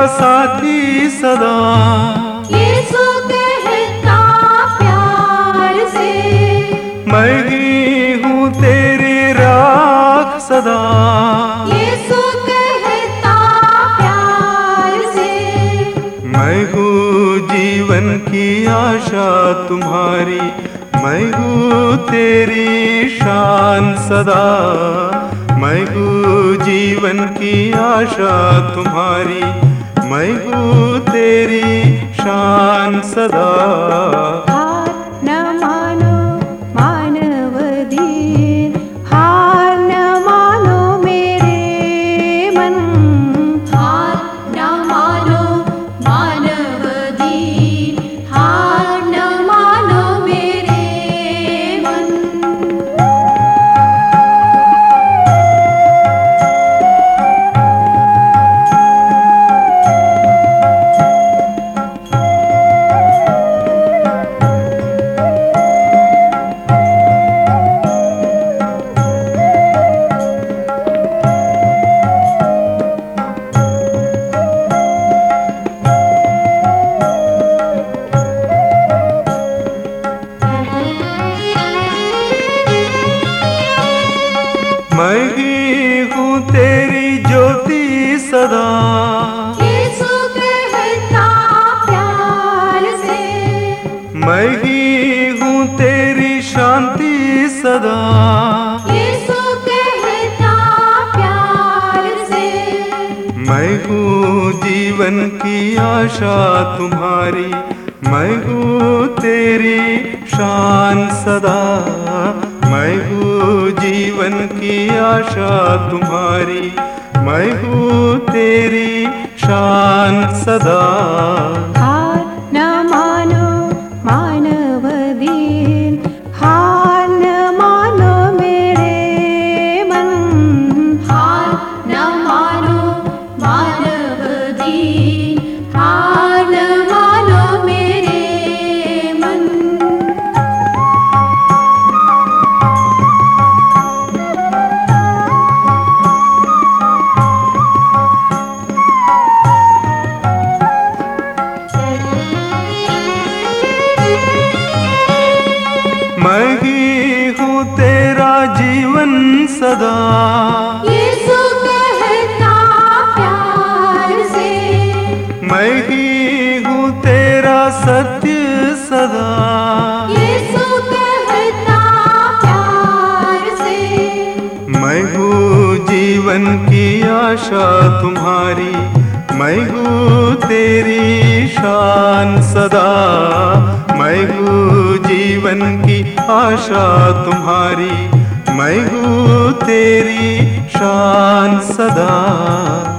साथी सदा। यीशु कहता प्यार से, मैं ही हूँ तेरी राख सदा। यीशु कहता प्यार से, मैं हूँ जीवन की आशा तुम्हारी, मैं हूँ तेरी शान सदा। मैं हूँ जीवन की आशा तुम्हारी, मैं हूँ तेरी शान सदा। हार न मानो मानव दीन, हार न मानो मेरे मन। हार न मानो मानव दीन, हार न मानो मेरे मन। मैं ही हूँ तेरी ज्योति सदा। यीशु कहता प्यार से, मैं ही हूँ तेरी शांति सदा। यीशु कहता प्यार से, मैं हूँ जीवन की आशा तुम्हारी, मैं हूँ तेरी शान सदा। मैं हूँ जीवन की आशा तुम्हारी, मैं हूँ तेरी शान सदा। हार न मानो मानव दीन, हार न मानो मेरे मन। हार न मानो मानव दीन, हार न मानो मेरे मन। मैं ही हूँ तेरा जीवन सदा। यीशु कहता प्यार से, मैं ही हूँ तेरा सत्य सदा। यीशु कहता प्यार से, मैं हूँ जीवन की आशा तुम्हारी, मैं हूँ तेरी शान सदा। मैं हूँ जीवन की आशा तुम्हारी, मैं हूँ तेरी शान सदा।